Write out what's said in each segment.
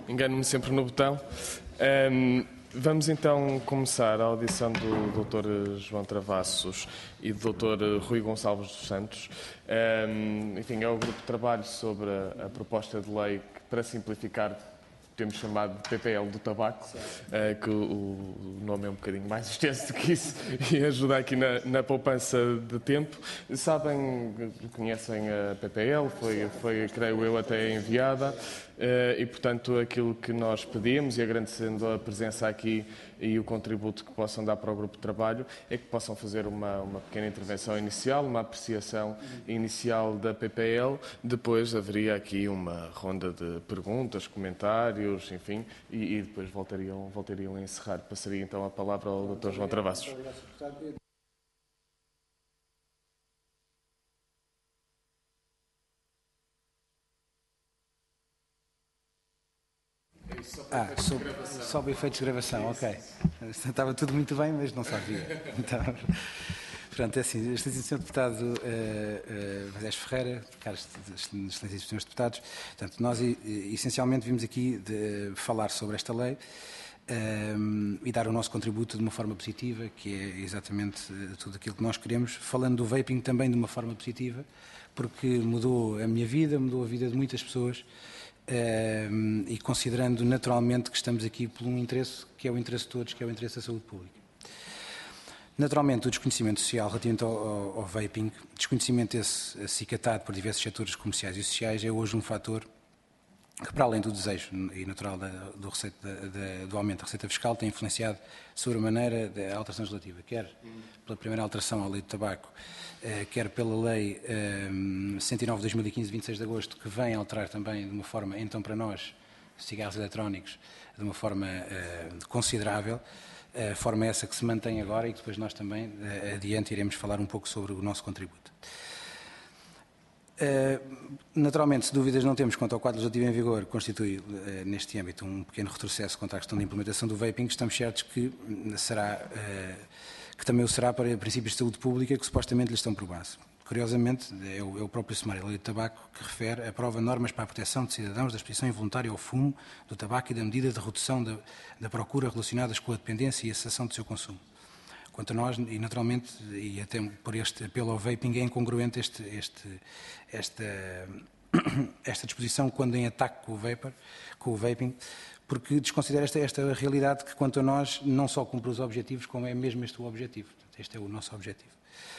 Engano-me sempre no botão. Vamos então começar a audição do Dr. João Travassos e do Dr. Rui Gonçalves dos Santos. Enfim, é o grupo de trabalho sobre a proposta de lei que, para simplificar, temos chamado de PPL do tabaco, que o nome é um bocadinho mais extenso do que isso e ajuda aqui na poupança de tempo. Sabem, conhecem a PPL, foi creio eu, até enviada. E, portanto, aquilo que nós pedimos, e agradecendo a presença aqui e o contributo que possam dar para o grupo de trabalho, é que possam fazer uma pequena intervenção inicial, uma apreciação inicial da PPL. Depois haveria aqui uma ronda de perguntas, comentários, enfim, e depois voltariam a encerrar. Passaria então a palavra ao Dr. João Travassos. Sob efeitos de gravação, ok. Estava tudo muito bem, mas não sabia. Então, pronto, é assim, Excelentíssimo Sr. Deputado Valdés Ferreira, caros Excelentíssimos Srs. Deputados, portanto, nós essencialmente vimos aqui falar sobre esta lei e dar o nosso contributo de uma forma positiva, que é exatamente tudo aquilo que nós queremos, falando do vaping também de uma forma positiva, porque mudou a minha vida, mudou a vida de muitas pessoas, e considerando naturalmente que estamos aqui por um interesse que é o interesse de todos, que é o interesse da saúde pública. Naturalmente, o desconhecimento social relativamente ao vaping, desconhecimento esse acicatado por diversos setores comerciais e sociais, é hoje um fator que, para além do desejo e natural do aumento da receita fiscal, tem influenciado sobremaneira a alteração legislativa, quer pela primeira alteração à lei do tabaco, quer pela lei 109 de 2015, 26 de agosto, que vem alterar também de uma forma, então para nós, cigarros eletrónicos, de uma forma considerável, forma essa que se mantém agora e que depois nós também, adiante, iremos falar um pouco sobre o nosso contributo. Naturalmente, se dúvidas não temos quanto ao quadro legislativo em vigor, constitui neste âmbito um pequeno retrocesso contra a questão da implementação do vaping, estamos certos que também o será para princípios de saúde pública que supostamente lhe estão por base. Curiosamente, é o próprio sumário da lei do tabaco que refere, aprova normas para a proteção de cidadãos da exposição involuntária ao fumo, do tabaco e da medida de redução da procura relacionadas com a dependência e a cessação do seu consumo. Quanto a nós, e naturalmente, e até por este apelo ao vaping, é incongruente esta disposição quando em ataque com o vaping, porque desconsidera esta realidade que, quanto a nós, não só cumpre os objetivos, como é mesmo este o objetivo. Portanto, este é o nosso objetivo.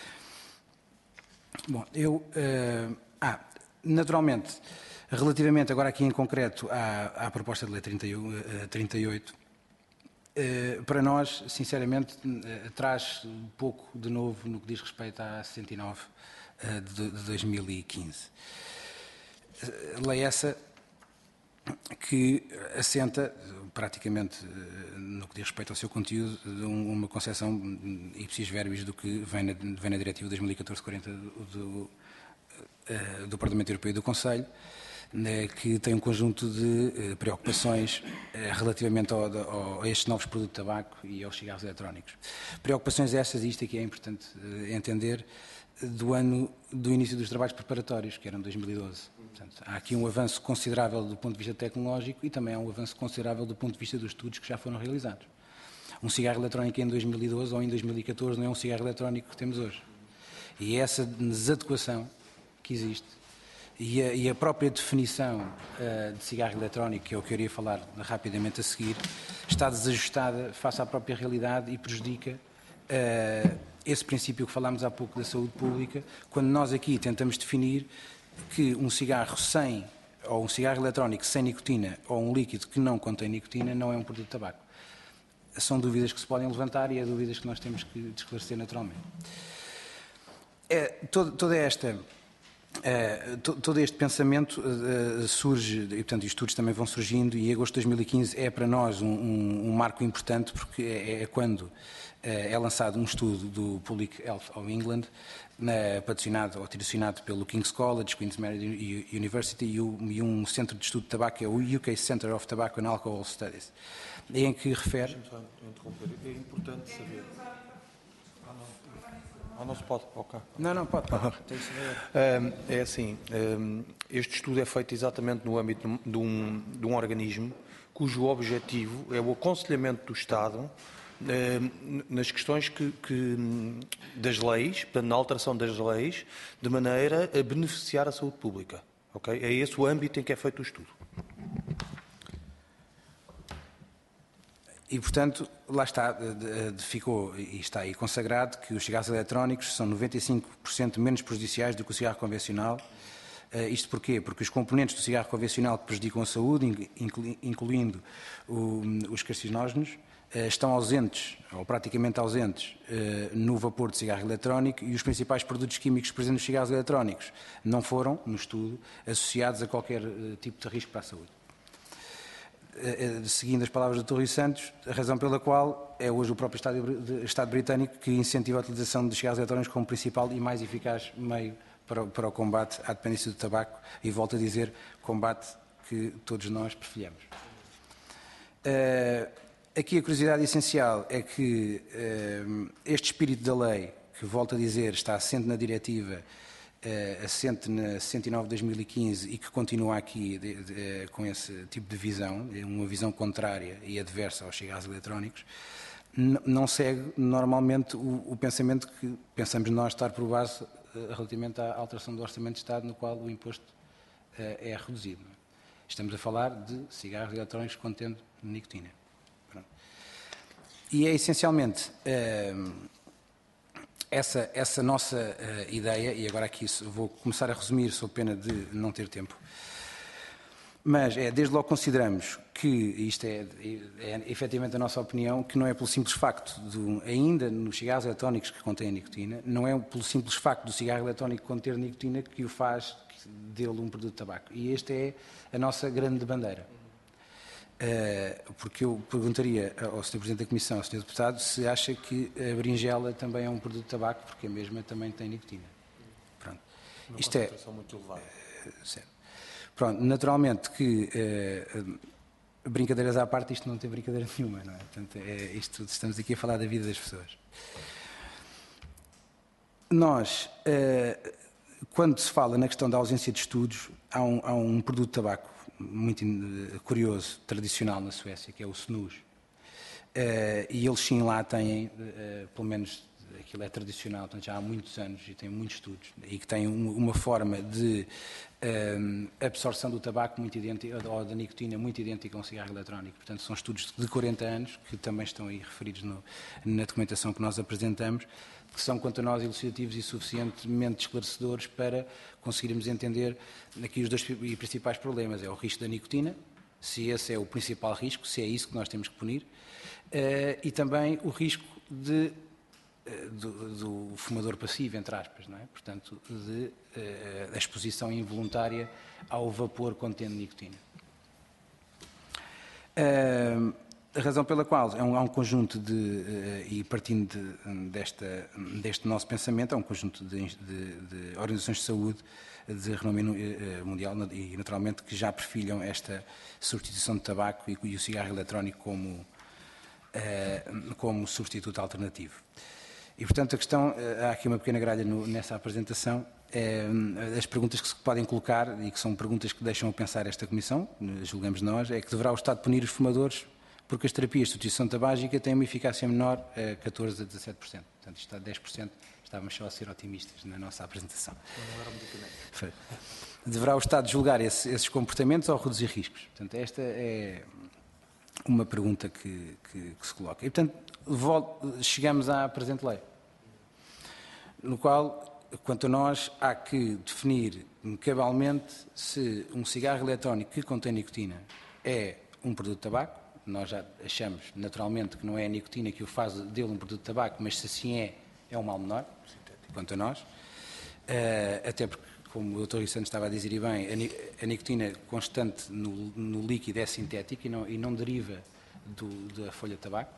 Bom, naturalmente, relativamente agora aqui em concreto à proposta de lei 38, para nós, sinceramente, traz pouco de novo no que diz respeito à 69 de 2015. Lei essa que assenta, praticamente, no que diz respeito ao seu conteúdo, de uma concepção ipsis verbis do que vem na Diretiva 2014-40 do Parlamento Europeu e do Conselho, que tem um conjunto de preocupações relativamente a estes novos produtos de tabaco e aos cigarros eletrónicos. Preocupações essas, e isto aqui é importante entender, do início dos trabalhos preparatórios, que eram 2012. Portanto, há aqui um avanço considerável do ponto de vista tecnológico e também há um avanço considerável do ponto de vista dos estudos que já foram realizados. Um cigarro eletrónico em 2012 ou em 2014 não é um cigarro eletrónico que temos hoje. E essa desadequação que existe e a própria definição de cigarro eletrónico, que é o que eu iria falar rapidamente a seguir, está desajustada face à própria realidade e prejudica esse princípio que falámos há pouco da saúde pública, quando nós aqui tentamos definir que um cigarro ou um cigarro eletrónico sem nicotina, ou um líquido que não contém nicotina, não é um produto de tabaco. São dúvidas que se podem levantar e é dúvidas que nós temos que esclarecer naturalmente. Todo este pensamento surge, e portanto os estudos também vão surgindo, e agosto de 2015 é para nós um marco importante, porque é quando é lançado um estudo do Public Health of England, patrocinado pelo King's College, Queen's Mary University e um centro de estudo de tabaco, que é o UK Center of Tobacco and Alcohol Studies, em que refere... Deixa-me só interromper. É importante saber... não se pode, ok. Não, pode. É assim, este estudo é feito exatamente no âmbito de um organismo cujo objetivo é o aconselhamento do Estado nas questões das leis, portanto, na alteração das leis, de maneira a beneficiar a saúde pública. Okay? É esse o âmbito em que é feito o estudo. E, portanto, lá está, ficou e está aí consagrado que os cigarros eletrónicos são 95% menos prejudiciais do que o cigarro convencional. Isto porquê? Porque os componentes do cigarro convencional que prejudicam a saúde, incluindo os carcinógenos, estão ausentes, ou praticamente ausentes, no vapor de cigarro eletrónico, e os principais produtos químicos presentes nos cigarros eletrónicos não foram, no estudo, associados a qualquer tipo de risco para a saúde. Seguindo as palavras do Dr. Rui Santos, a razão pela qual é hoje o próprio Estado britânico que incentiva a utilização dos cigarros eletrónicos como principal e mais eficaz meio para o combate à dependência do tabaco, e volto a dizer, combate que todos nós preferimos. Aqui a curiosidade essencial é que este espírito da lei, que volto a dizer, está assente na diretiva, assente na 109 de 2015 e que continua aqui com esse tipo de visão, uma visão contrária e adversa aos cigarros eletrónicos, não segue normalmente o pensamento que pensamos nós estar por base relativamente à alteração do Orçamento de Estado, no qual o imposto é reduzido. Estamos a falar de cigarros eletrónicos contendo nicotina. Pronto. E é essencialmente essa nossa ideia, e agora aqui vou começar a resumir, sob pena de não ter tempo, mas desde logo consideramos que, isto é efetivamente a nossa opinião, que não é pelo simples facto, ainda nos cigarros eletrónicos que contêm nicotina, não é pelo simples facto do cigarro eletrónico conter nicotina que o faz dele um produto de tabaco. E esta é a nossa grande bandeira. Porque eu perguntaria ao Sr. Presidente da Comissão, ao Sr. Deputado, se acha que a berinjela também é um produto de tabaco, porque a mesma também tem nicotina. Pronto. Uma concentração muito elevada. Certo. Pronto, naturalmente que, brincadeiras à parte, isto não tem brincadeira nenhuma, não é? Portanto, estamos aqui a falar da vida das pessoas. Nós, quando se fala na questão da ausência de estudos, há um produto de tabaco muito curioso, tradicional na Suécia, que é o snus. E eles sim lá têm, pelo menos aquilo é tradicional, portanto, já há muitos anos e tem muitos estudos, e que tem uma forma de absorção do tabaco muito idêntica, ou da nicotina muito idêntica a um cigarro eletrónico. Portanto, são estudos de 40 anos, que também estão aí referidos na documentação que nós apresentamos, que são, quanto a nós, elucidativos e suficientemente esclarecedores para conseguirmos entender aqui os dois principais problemas. É o risco da nicotina, se esse é o principal risco, se é isso que nós temos que punir, e também o risco do fumador passivo, entre aspas, não é? Portanto, da exposição involuntária ao vapor contendo nicotina. A razão pela qual há um conjunto e partindo deste nosso pensamento, há um conjunto de organizações de saúde de renome mundial e, naturalmente, que já perfilham esta substituição de tabaco e o cigarro eletrónico como substituto alternativo. E, portanto, a questão, há aqui uma pequena gralha nessa apresentação, as perguntas que se podem colocar, e que são perguntas que deixam a pensar esta Comissão, julgamos nós, é que deverá o Estado punir os fumadores porque as terapias de substituição tabágica têm uma eficácia menor a 14% a 17%. Portanto, isto está a 10%, estávamos só a ser otimistas na nossa apresentação. Não era um medicamento. Deverá o Estado julgar esses comportamentos ou reduzir riscos? Portanto, esta é uma pergunta que se coloca. E, portanto, chegamos à presente lei, no qual, quanto a nós, há que definir cabalmente se um cigarro eletrónico que contém nicotina é um produto de tabaco. Nós já achamos, naturalmente, que não é a nicotina que o faz dele um produto de tabaco, mas se assim é um mal menor, quanto a nós. Até porque, como o Dr. Rui Santos estava a dizer, e bem, a nicotina constante no líquido é sintética e não deriva da folha de tabaco.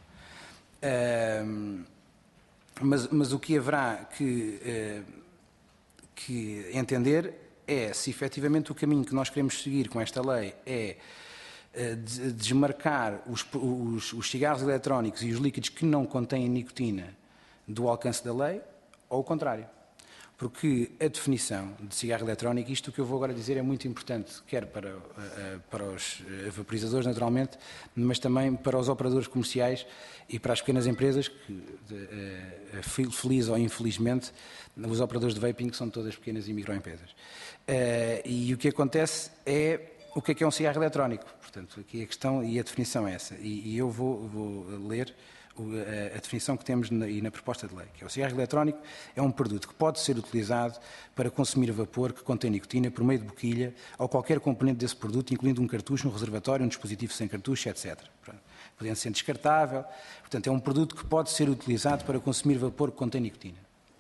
Mas o que haverá que entender é se efetivamente o caminho que nós queremos seguir com esta lei é desmarcar os cigarros eletrónicos e os líquidos que não contêm nicotina do alcance da lei, ou o contrário. Porque a definição de cigarro eletrónico, isto que eu vou agora dizer é muito importante, quer para os vaporizadores, naturalmente, mas também para os operadores comerciais e para as pequenas empresas, que, feliz ou infelizmente, os operadores de vaping são todas pequenas e microempresas. E o que acontece é o que é um cigarro eletrónico. Portanto, aqui a questão e a definição é essa. E eu vou ler a definição que temos na proposta de lei, que é o cigarro eletrónico é um produto que pode ser utilizado para consumir vapor que contém nicotina por meio de boquilha ou qualquer componente desse produto, incluindo um cartucho, um reservatório, um dispositivo sem cartucho, etc. Podendo ser descartável. Portanto, é um produto que pode ser utilizado para consumir vapor que contém nicotina.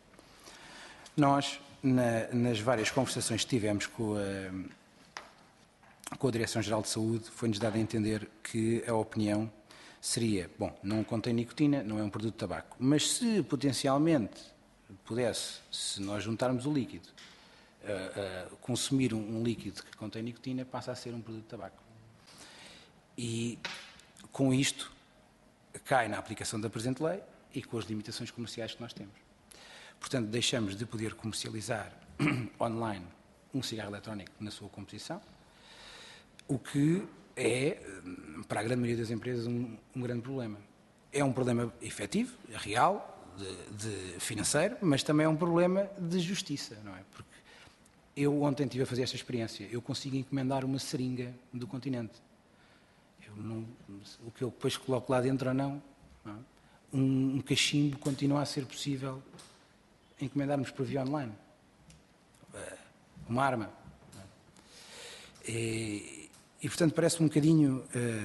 Nós, nas várias conversações que tivemos com a Direção-Geral de Saúde, foi-nos dado a entender que a opinião seria, bom, não contém nicotina, não é um produto de tabaco, mas se potencialmente pudesse, se nós juntarmos o líquido, consumir um líquido que contém nicotina, passa a ser um produto de tabaco. E com isto cai na aplicação da presente lei e com as limitações comerciais que nós temos. Portanto, deixamos de poder comercializar online um cigarro eletrónico na sua composição, o que é, para a grande maioria das empresas, um grande problema. É um problema efetivo, real, de financeiro, mas também é um problema de justiça, não é? Porque eu ontem estive a fazer esta experiência. Eu consigo encomendar uma seringa do continente. O que eu depois coloco lá dentro ou não é? Um cachimbo continua a ser possível encomendarmos por via online. Uma arma. E, portanto, parece um bocadinho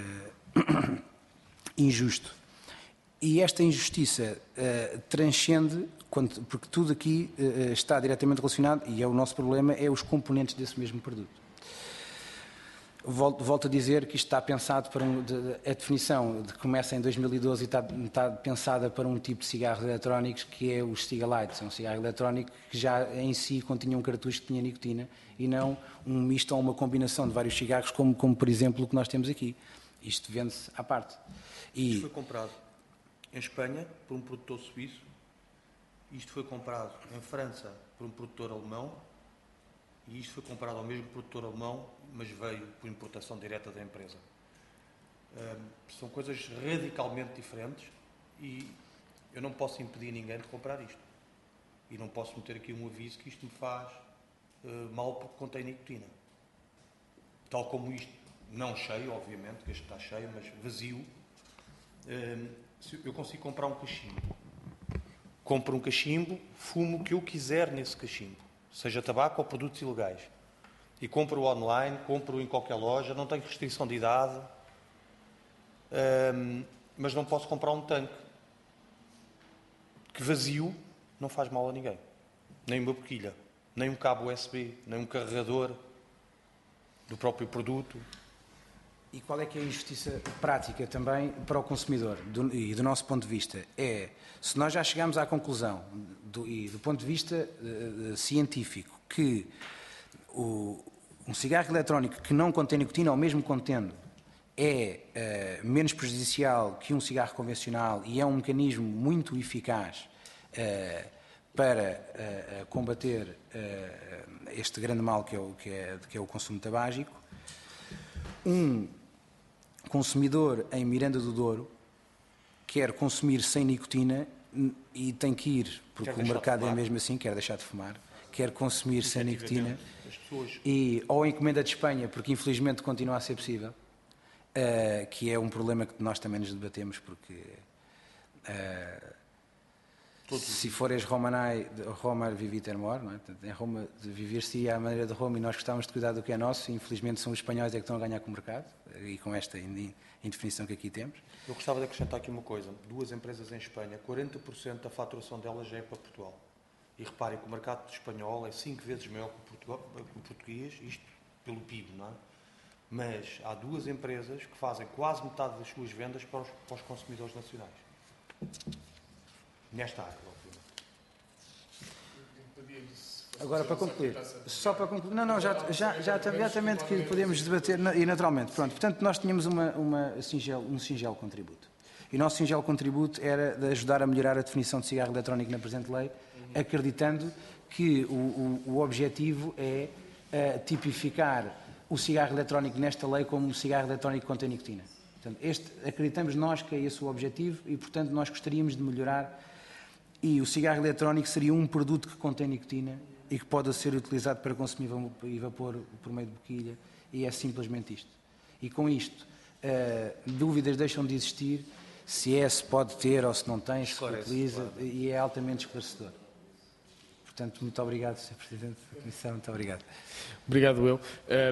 injusto. E esta injustiça transcende, porque tudo aqui está diretamente relacionado, e é o nosso problema, é os componentes desse mesmo produto. Volto a dizer que isto está pensado para a definição que começa em 2012 e está pensada para um tipo de cigarros eletrónicos que é os Cigalights. É um cigarro eletrónico que já em si continha um cartucho que tinha nicotina e não um misto ou uma combinação de vários cigarros como por exemplo o que nós temos aqui. Isto vende-se à parte. Isto foi comprado em Espanha por um produtor suíço. Isto foi comprado em França por um produtor alemão. E isto foi comprado ao mesmo produtor alemão, mas veio por importação direta da empresa. São coisas radicalmente diferentes e eu não posso impedir ninguém de comprar isto. E não posso meter aqui um aviso que isto me faz mal porque contém nicotina. Tal como isto, não cheio, obviamente, que este está cheio, mas vazio. Eu consigo comprar um cachimbo. Compro um cachimbo, fumo o que eu quiser nesse cachimbo. Seja tabaco ou produtos ilegais. E compro online, compro em qualquer loja, não tenho restrição de idade, mas não posso comprar um tanque que vazio não faz mal a ninguém. Nem uma boquilha, nem um cabo USB, nem um carregador do próprio produto. E qual é que é a injustiça prática também para o consumidor? E do nosso ponto de vista, se nós já chegamos à conclusão, do ponto de vista científico, que um cigarro eletrónico que não contém nicotina, ou mesmo contendo, é menos prejudicial que um cigarro convencional e é um mecanismo muito eficaz para combater este grande mal que é o consumo tabágico, um consumidor em Miranda do Douro quer consumir sem nicotina e tem que ir, porque o mercado é mesmo assim, quer deixar de fumar, quer consumir sem nicotina, ou encomenda de Espanha, porque infelizmente continua a ser possível, que é um problema que nós também nos debatemos, porque se fores Romanai, Roma viviter mor, não é? Em Roma viver-se à maneira de Roma e nós gostávamos de cuidar do que é nosso, e infelizmente são os espanhóis que estão a ganhar com o mercado, e com esta indefinição que aqui temos. Eu gostava de acrescentar aqui uma coisa. 2 empresas em Espanha, 40% da faturação delas já é para Portugal. E reparem que o mercado espanhol é 5 vezes maior que o português, isto pelo PIB, não é? Mas há 2 empresas que fazem quase metade das suas vendas para os consumidores nacionais. Nesta área, obviamente. Agora, para concluir, só para concluir, já exatamente que podemos debater, e naturalmente, pronto, portanto, nós tínhamos um singelo contributo. E o nosso singelo contributo era de ajudar a melhorar a definição de cigarro eletrónico na presente lei, acreditando que o objetivo é tipificar o cigarro eletrónico nesta lei como um cigarro eletrónico que contém nicotina. Portanto, acreditamos nós que é esse o objetivo e, portanto, nós gostaríamos de melhorar. E o cigarro eletrónico seria um produto que contém nicotina e que pode ser utilizado para consumir e vapor por meio de boquilha, e é simplesmente isto. E com isto, dúvidas deixam de existir, se pode ter ou se não tem, se utiliza, claro. E é altamente esclarecedor. Portanto, muito obrigado, Sr. Presidente da Comissão, muito obrigado. Obrigado, eu.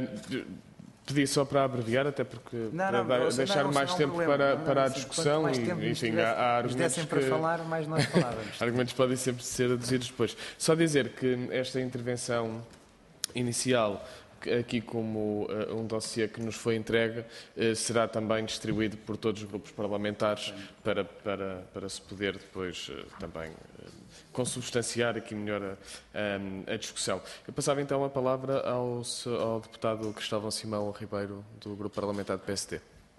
Pedi só para abreviar, até porque deixar mais tempo para a discussão e, enfim, há argumentos para falar, mais nós falávamos. Argumentos podem sempre ser aduzidos depois. Só dizer que esta intervenção inicial, aqui como um dossiê que nos foi entregue, será também distribuído por todos os grupos parlamentares para se poder depois também consubstanciar aqui melhor a discussão. Eu passava então a palavra ao deputado Cristóvão Simão Ribeiro, do Grupo Parlamentar do PSD.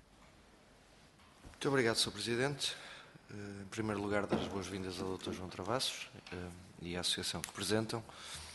Muito obrigado, Sr. Presidente. Em primeiro lugar, dar as boas-vindas ao Dr. João Travassos e à associação que representam.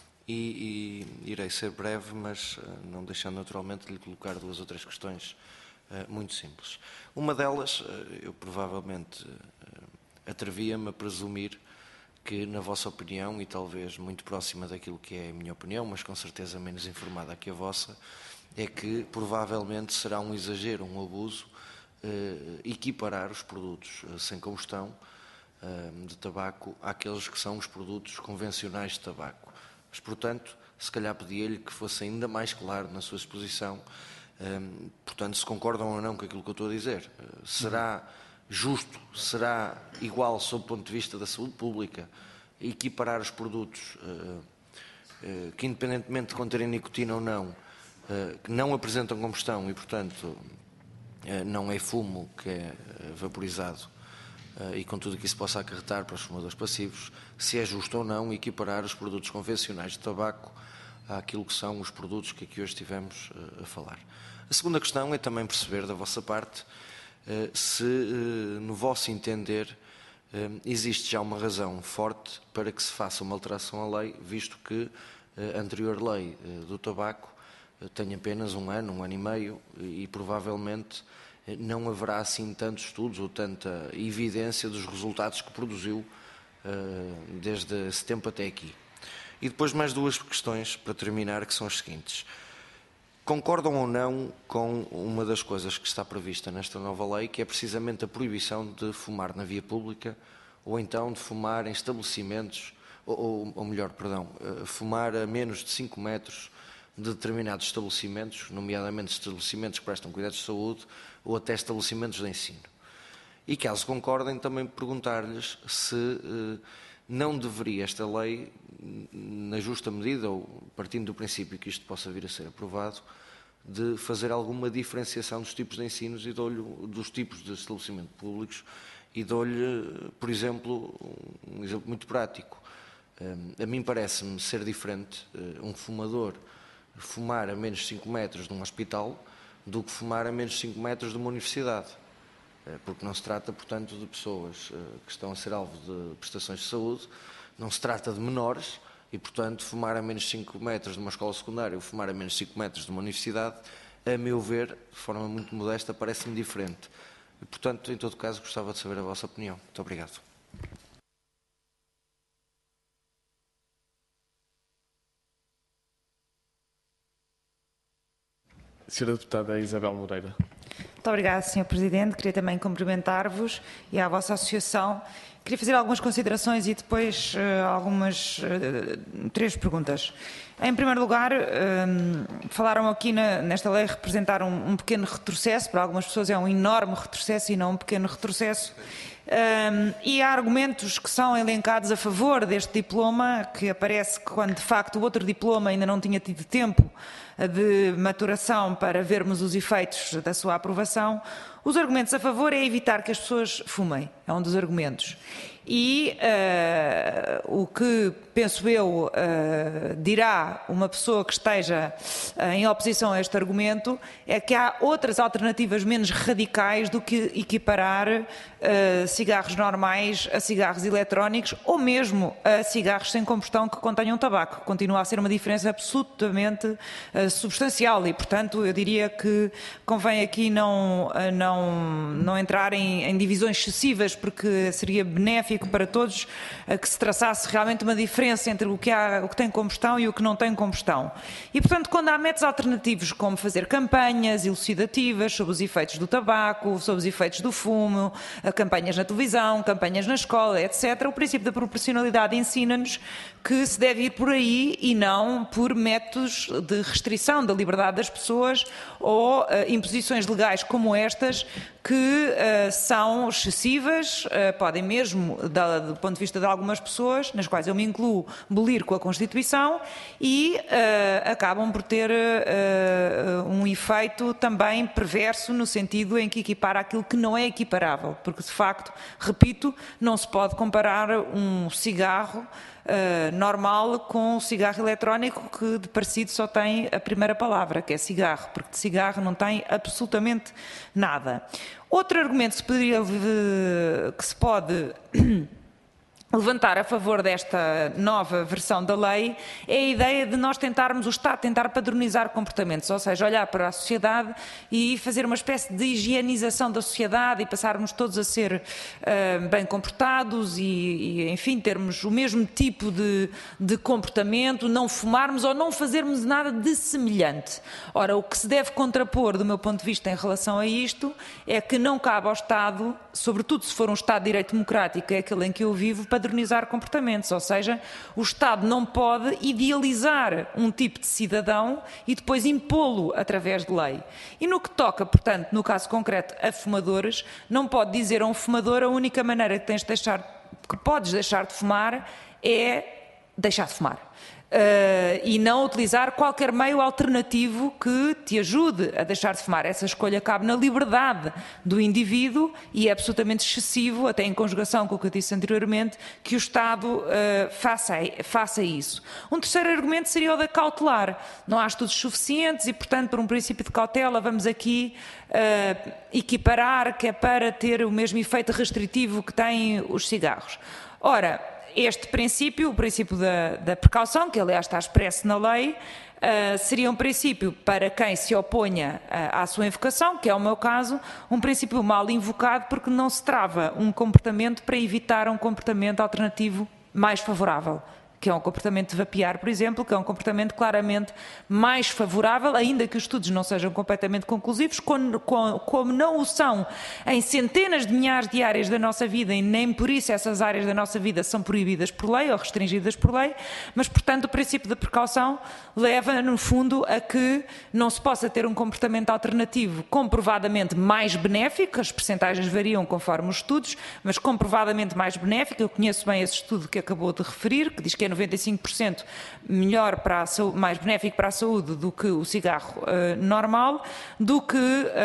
E irei ser breve, mas não deixando naturalmente de lhe colocar 2 ou 3 questões muito simples. Uma delas, eu provavelmente atrevia-me a presumir que, na vossa opinião, e talvez muito próxima daquilo que é a minha opinião, mas com certeza menos informada que a vossa, é que provavelmente será um exagero, um abuso, equiparar os produtos sem combustão de tabaco àqueles que são os produtos convencionais de tabaco. Mas, portanto, se calhar pedia-lhe que fosse ainda mais claro na sua exposição, portanto, se concordam ou não com aquilo que eu estou a dizer. Será justo, será igual, sob o ponto de vista da saúde pública, equiparar os produtos que, independentemente de conterem nicotina ou não, que não apresentam combustão e, portanto, não é fumo que é vaporizado, e com tudo o que isso possa acarretar para os fumadores passivos, se é justo ou não equiparar os produtos convencionais de tabaco àquilo que são os produtos que aqui hoje estivemos a falar. A segunda questão é também perceber da vossa parte se, no vosso entender, existe já uma razão forte para que se faça uma alteração à lei, visto que a anterior lei do tabaco tem apenas 1 ano, 1 ano e meio, e provavelmente não haverá assim tantos estudos ou tanta evidência dos resultados que produziu desde esse tempo até aqui. E depois mais 2 questões para terminar, que são as seguintes. Concordam ou não com uma das coisas que está prevista nesta nova lei, que é precisamente a proibição de fumar na via pública ou então de fumar em estabelecimentos, ou melhor, perdão, fumar a menos de 5 metros de determinados estabelecimentos, nomeadamente estabelecimentos que prestam cuidados de saúde ou até estabelecimentos de ensino. E caso concordem, também perguntar-lhes se não deveria esta lei, na justa medida, ou partindo do princípio que isto possa vir a ser aprovado, de fazer alguma diferenciação dos tipos de ensinos e dos tipos de estabelecimentos públicos, e dou-lhe, por exemplo, um exemplo muito prático. A mim parece-me ser diferente um fumador fumar a menos de 5 metros de um hospital do que fumar a menos de 5 metros de uma universidade. Porque não se trata, portanto, de pessoas que estão a ser alvo de prestações de saúde, não se trata de menores e, portanto, fumar a menos de 5 metros de uma escola secundária ou fumar a menos de 5 metros de uma universidade, a meu ver, de forma muito modesta, parece-me diferente. E, portanto, em todo caso, gostava de saber a vossa opinião. Muito obrigado. Senhora Deputada Isabel Moreira. Muito obrigada, Sr. Presidente. Queria também cumprimentar-vos e à vossa associação. Queria fazer algumas considerações e depois algumas 3 perguntas. Em primeiro lugar, falaram aqui nesta lei representar um pequeno retrocesso, para algumas pessoas é um enorme retrocesso e não um pequeno retrocesso. E há argumentos que são elencados a favor deste diploma, que aparece que quando de facto o outro diploma ainda não tinha tido tempo de maturação para vermos os efeitos da sua aprovação, Os argumentos a favor é evitar que as pessoas fumem, é um dos argumentos. E o que, penso eu, dirá uma pessoa que esteja em oposição a este argumento é que há outras alternativas menos radicais do que equiparar cigarros normais a cigarros eletrónicos ou mesmo a cigarros sem combustão que contenham tabaco. Continua a ser uma diferença absolutamente substancial e, portanto, eu diria que convém aqui não entrar em divisões excessivas, porque seria benéfico para todos que se traçasse realmente uma diferença entre o que tem combustão e o que não tem combustão. E, portanto, quando há métodos alternativos como fazer campanhas elucidativas sobre os efeitos do tabaco, sobre os efeitos do fumo, campanhas na televisão, campanhas na escola, etc., o princípio da proporcionalidade ensina-nos que se deve ir por aí e não por métodos de restrição da liberdade das pessoas ou imposições legais como estas que são excessivas, podem mesmo, do ponto de vista de algumas pessoas, nas quais eu me incluo, bolir com a Constituição e acabam por ter um efeito também perverso no sentido em que equipara aquilo que não é equiparável, porque de facto, repito, não se pode comparar um cigarro normal com um cigarro eletrónico que de parecido só tem a primeira palavra, que é cigarro, porque de cigarro não tem absolutamente nada. Outro argumento que se pode levantar a favor desta nova versão da lei é a ideia de nós tentarmos, o Estado tentar padronizar comportamentos, ou seja, olhar para a sociedade e fazer uma espécie de higienização da sociedade e passarmos todos a ser bem comportados e, enfim, termos o mesmo tipo de comportamento, não fumarmos ou não fazermos nada de semelhante. Ora, o que se deve contrapor, do meu ponto de vista, em relação a isto, é que não cabe ao Estado, sobretudo se for um Estado de Direito Democrático, é aquele em que eu vivo, padronizar comportamentos, ou seja, o Estado não pode idealizar um tipo de cidadão e depois impô-lo através de lei. E no que toca, portanto, no caso concreto, a fumadores, não pode dizer a um fumador a única maneira que podes deixar de fumar é deixar de fumar. E não utilizar qualquer meio alternativo que te ajude a deixar de fumar. Essa escolha cabe na liberdade do indivíduo e é absolutamente excessivo, até em conjugação com o que eu disse anteriormente, que o Estado faça isso. Um terceiro argumento seria o da cautelar. Não há estudos suficientes e, portanto, por um princípio de cautela, vamos aqui equiparar, que é para ter o mesmo efeito restritivo que têm os cigarros. Ora, este princípio, o princípio da precaução, que aliás está expresso na lei, seria um princípio para quem se oponha à sua invocação, que é o meu caso, um princípio mal invocado porque não se trava um comportamento para evitar um comportamento alternativo mais favorável, que é um comportamento de vapear, por exemplo, que é um comportamento claramente mais favorável, ainda que os estudos não sejam completamente conclusivos, como não o são em centenas de milhares de áreas da nossa vida, e nem por isso essas áreas da nossa vida são proibidas por lei ou restringidas por lei, mas, portanto, o princípio da precaução leva, no fundo, a que não se possa ter um comportamento alternativo comprovadamente mais benéfico, as percentagens variam conforme os estudos, mas comprovadamente mais benéfico. Eu conheço bem esse estudo que acabou de referir, que diz que é 95% melhor para a saúde, mais benéfico para a saúde do que o cigarro normal, do que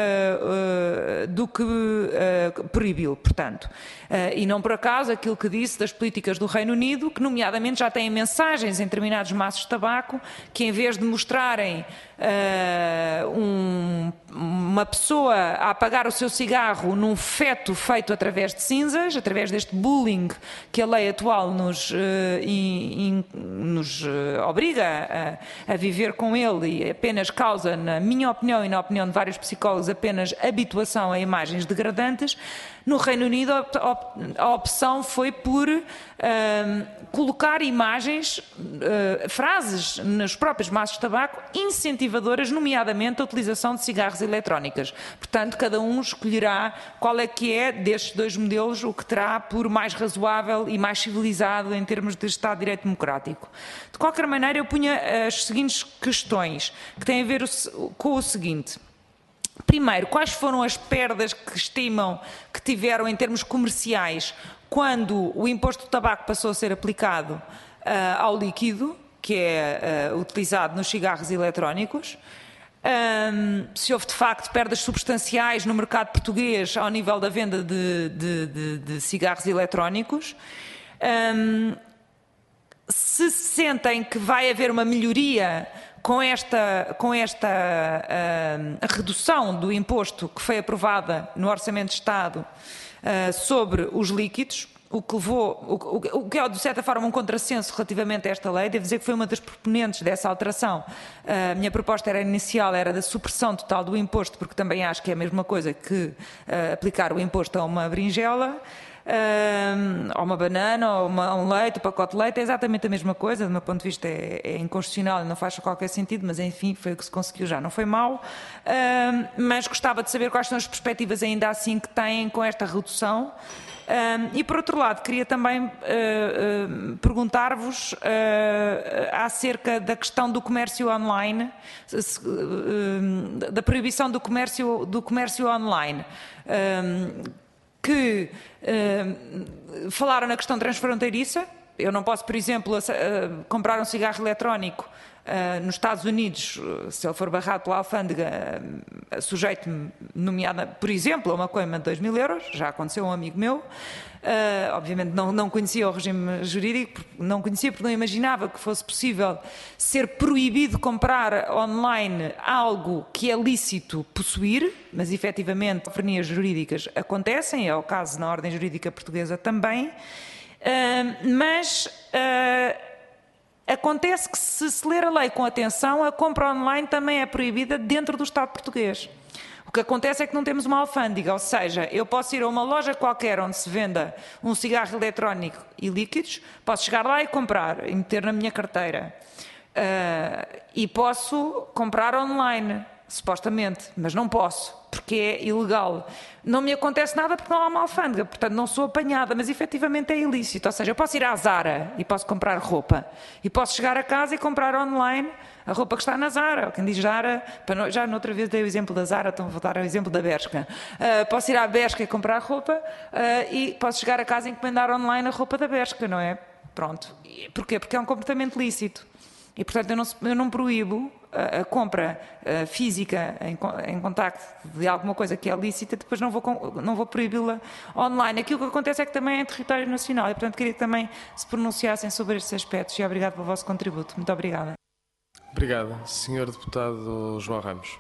proibi-lo, portanto. E não por acaso aquilo que disse das políticas do Reino Unido, que nomeadamente já têm mensagens em determinados maços de tabaco, que em vez de mostrarem uma pessoa a apagar o seu cigarro num feto feito através de cinzas, através deste bullying que a lei atual nos obriga a viver com ele e apenas causa, na minha opinião e na opinião de vários psicólogos, apenas habituação a imagens degradantes. No Reino Unido a opção foi por colocar imagens, frases nos próprios maços de tabaco incentivadoras, nomeadamente a utilização de cigarros eletrónicas. Portanto, cada um escolherá qual é que é destes dois modelos o que terá por mais razoável e mais civilizado em termos de Estado de Direito Democrático. De qualquer maneira, eu punha as seguintes questões, que têm a ver com o seguinte. Primeiro, quais foram as perdas que estimam que tiveram em termos comerciais quando o imposto do tabaco passou a ser aplicado ao líquido, que é utilizado nos cigarros eletrónicos? se houve de facto perdas substanciais no mercado português ao nível da venda de cigarros eletrónicos, se sentem que vai haver uma melhoria com esta redução do imposto que foi aprovada no Orçamento de Estado sobre os líquidos, o que é de certa forma um contrassenso relativamente a esta lei. Devo dizer que foi uma das proponentes dessa alteração. A minha proposta inicial era da supressão total do imposto, porque também acho que é a mesma coisa que aplicar o imposto a uma berinjela, ou uma banana, ou um leite, um pacote de leite, é exatamente a mesma coisa. Do meu ponto de vista é inconstitucional e não faz qualquer sentido, mas enfim, foi o que se conseguiu, já não foi mal. Mas gostava de saber quais são as perspectivas ainda assim que têm com esta redução. E por outro lado, queria também perguntar-vos acerca da questão do comércio online, da proibição do comércio online, que falaram na questão transfronteiriça. Eu não posso, por exemplo, comprar um cigarro eletrónico nos Estados Unidos, se ele for barrado pela alfândega, sujeito-me, nomeada, por exemplo, a uma coima de 2.000 euros, já aconteceu a um amigo meu. Obviamente não conhecia o regime jurídico, não conhecia porque não imaginava que fosse possível ser proibido comprar online algo que é lícito possuir, mas efetivamente as jurídicas acontecem, é o caso na ordem jurídica portuguesa também, mas acontece que se ler a lei com atenção, a compra online também é proibida dentro do Estado português. O que acontece é que não temos uma alfândega, ou seja, eu posso ir a uma loja qualquer onde se venda um cigarro eletrónico e líquidos, posso chegar lá e comprar, e meter na minha carteira. E posso comprar online, supostamente, mas não posso, porque é ilegal. Não me acontece nada porque não há uma alfândega, portanto não sou apanhada, mas efetivamente é ilícito. Ou seja, eu posso ir à Zara e posso comprar roupa, e posso chegar a casa e comprar online a roupa que está na Zara. Quem diz Zara, já noutra vez dei o exemplo da Zara, então vou dar o exemplo da Bershka. Posso ir à Bershka e comprar roupa, e posso chegar a casa e encomendar online a roupa da Bershka, não é? Pronto. Porquê? Porque é um comportamento lícito. E, portanto, eu não proíbo a compra física em contacto de alguma coisa que é lícita, depois não vou proibi-la online. Aquilo que acontece é que também é em território nacional e, portanto, queria que também se pronunciassem sobre estes aspectos. E obrigado pelo vosso contributo. Muito obrigada. Obrigado. Senhor Deputado João Ramos.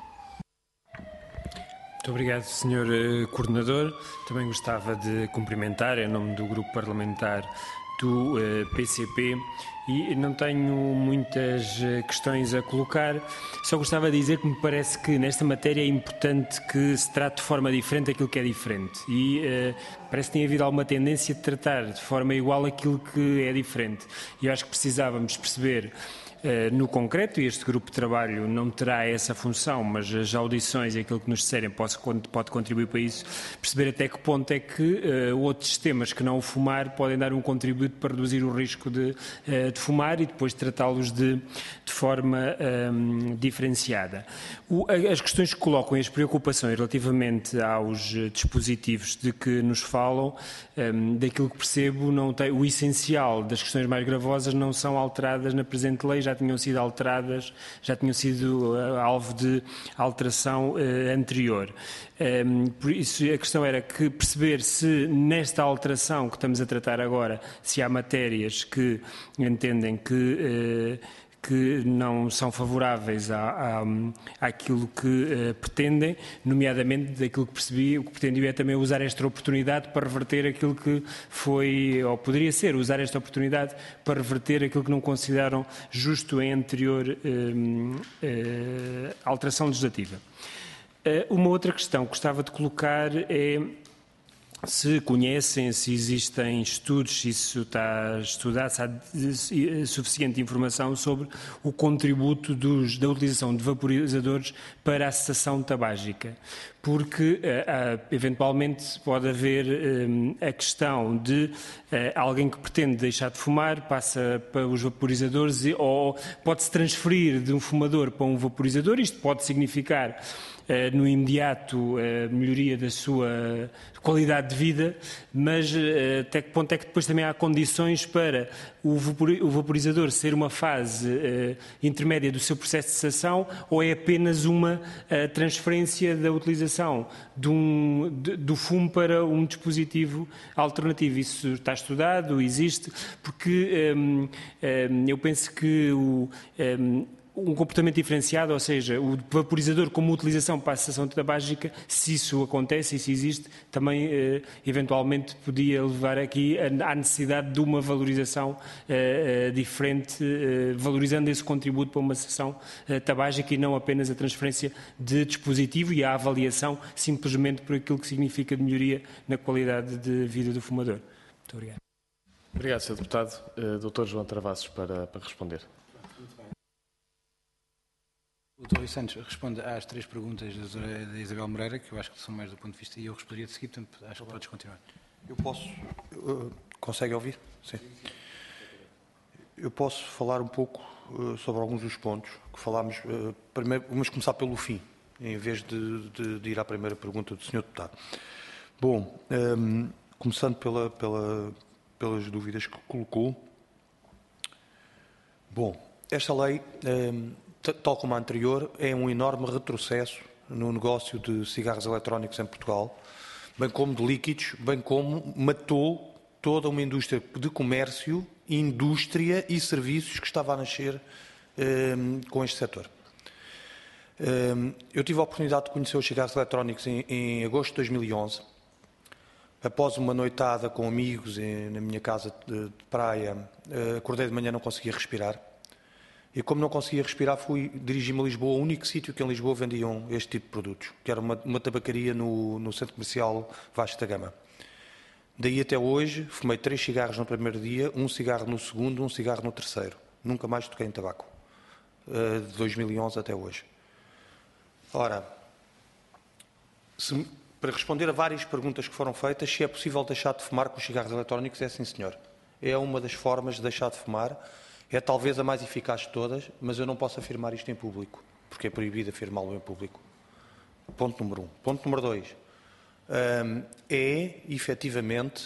Muito obrigado, Sr. Coordenador. Também gostava de cumprimentar, em nome do Grupo Parlamentar do PCP, e não tenho muitas questões a colocar, só gostava de dizer que me parece que nesta matéria é importante que se trate de forma diferente aquilo que é diferente, e parece que tem havido alguma tendência de tratar de forma igual aquilo que é diferente, e eu acho que precisávamos perceber no concreto, e este grupo de trabalho não terá essa função, mas as audições e aquilo que nos disserem pode contribuir para isso, perceber até que ponto é que outros sistemas que não o fumar podem dar um contributo para reduzir o risco de fumar e depois tratá-los de forma diferenciada. As questões que colocam e as preocupações relativamente aos dispositivos de que nos falam, daquilo que percebo, o essencial das questões mais gravosas não são alteradas na presente lei, já tinham sido alteradas, já tinham sido alvo de alteração anterior. Por isso a questão era que perceber se nesta alteração que estamos a tratar agora, se há matérias que entendem que não são favoráveis àquilo que pretendem, nomeadamente daquilo que percebi, o que pretendiam é também usar esta oportunidade para reverter aquilo que foi, ou poderia ser, usar esta oportunidade para reverter aquilo que não consideram justo em anterior alteração legislativa. Uma outra questão que gostava de colocar é se conhecem, se existem estudos, se isso está estudado, se há suficiente informação sobre o contributo da utilização de vaporizadores para a cessação tabágica. Porque, eventualmente, pode haver a questão de alguém que pretende deixar de fumar, passa para os vaporizadores ou pode-se transferir de um fumador para um vaporizador. Isto pode significar no imediato a melhoria da sua qualidade de vida, mas até que ponto é que depois também há condições para o vaporizador ser uma fase intermédia do seu processo de cessação, ou é apenas uma transferência da utilização do fumo para um dispositivo alternativo? Isso está estudado, existe, porque eu penso que um comportamento diferenciado, ou seja, o vaporizador como utilização para a cessação tabágica, se isso acontece e se existe, também eventualmente podia levar aqui à necessidade de uma valorização diferente, valorizando esse contributo para uma cessação tabágica e não apenas a transferência de dispositivo e a avaliação simplesmente por aquilo que significa de melhoria na qualidade de vida do fumador. Muito obrigado. Obrigado, Sr. Deputado. Dr. João Travassos, para responder. O Dr. Rui Santos responde às 3 perguntas da Isabel Moreira, que eu acho que são mais do ponto de vista, e eu responderia de seguir, portanto, acho que podes continuar. Eu posso... consegue ouvir? Sim. Eu posso falar um pouco sobre alguns dos pontos que falámos. Primeiro, vamos começar pelo fim, em vez de ir à primeira pergunta do Sr. Deputado. Bom, começando pelas dúvidas que colocou. Bom, esta lei... tal como a anterior, é um enorme retrocesso no negócio de cigarros eletrónicos em Portugal, bem como de líquidos, bem como matou toda uma indústria de comércio, indústria e serviços que estava a nascer com este setor. Eu tive a oportunidade de conhecer os cigarros eletrónicos em agosto de 2011, após uma noitada com amigos na minha casa de praia. Acordei de manhã, não conseguia respirar. E como não conseguia respirar, dirigi-me a Lisboa, o único sítio que em Lisboa vendiam este tipo de produtos, que era uma tabacaria no centro comercial Vasco da Gama. Daí até hoje, fumei 3 cigarros no primeiro dia, 1 cigarro no segundo, 1 cigarro no terceiro. Nunca mais toquei em tabaco, de 2011 até hoje. Ora, para responder a várias perguntas que foram feitas, se é possível deixar de fumar com os cigarros eletrónicos, é sim, senhor. É uma das formas de deixar de fumar. É talvez a mais eficaz de todas, mas eu não posso afirmar isto em público, porque é proibido afirmá-lo em público. Ponto número 1. Ponto número 2. É, efetivamente,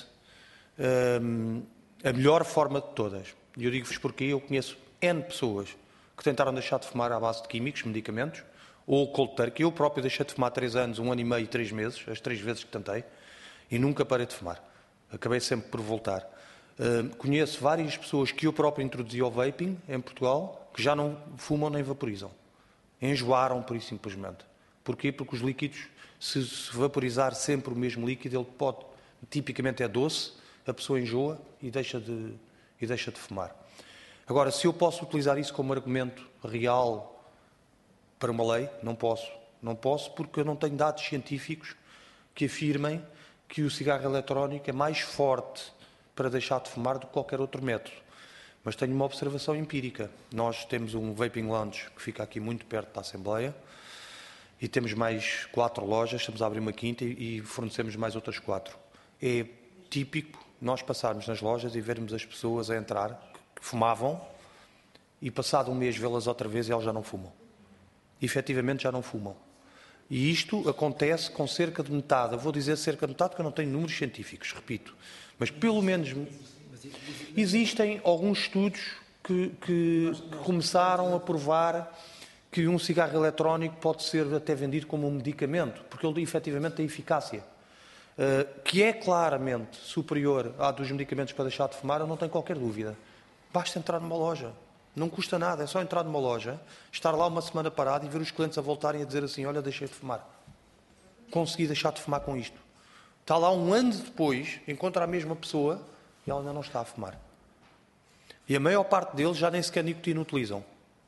a melhor forma de todas. E eu digo-vos porque eu conheço N pessoas que tentaram deixar de fumar à base de químicos, medicamentos, ou cold turkey. Eu próprio deixei de fumar 3 anos, 1 ano e meio e 3 meses, as 3 vezes que tentei, e nunca parei de fumar. Acabei sempre por voltar. Conheço várias pessoas que eu próprio introduzi ao vaping em Portugal, que já não fumam nem vaporizam. Enjoaram, por isso simplesmente. Porquê? Porque os líquidos, se vaporizar sempre o mesmo líquido, ele pode, tipicamente é doce, a pessoa enjoa e deixa de fumar. Agora, se eu posso utilizar isso como argumento real para uma lei, não posso. Não posso porque eu não tenho dados científicos que afirmem que o cigarro eletrónico é mais forte para deixar de fumar do que qualquer outro método. Mas tenho uma observação empírica. Nós temos um vaping lounge que fica aqui muito perto da Assembleia e temos mais 4 lojas, estamos a abrir uma quinta e fornecemos mais outras 4. É típico nós passarmos nas lojas e vermos as pessoas a entrar que fumavam e passado um mês vê-las outra vez e elas já não fumam. Efetivamente já não fumam. E isto acontece com cerca de metade. Eu vou dizer cerca de metade porque eu não tenho números científicos, repito. Mas pelo menos existem alguns estudos que começaram a provar que um cigarro eletrónico pode ser até vendido como um medicamento, porque ele efetivamente tem eficácia, que é claramente superior à dos medicamentos para deixar de fumar, eu não tenho qualquer dúvida. Basta entrar numa loja. Não custa nada, é só entrar numa loja, estar lá uma semana parado e ver os clientes a voltarem a dizer assim, olha, deixei de fumar. Consegui deixar de fumar com isto. Está lá um ano depois, encontra a mesma pessoa e ela ainda não está a fumar. E a maior parte deles já nem sequer nicotina utilizam.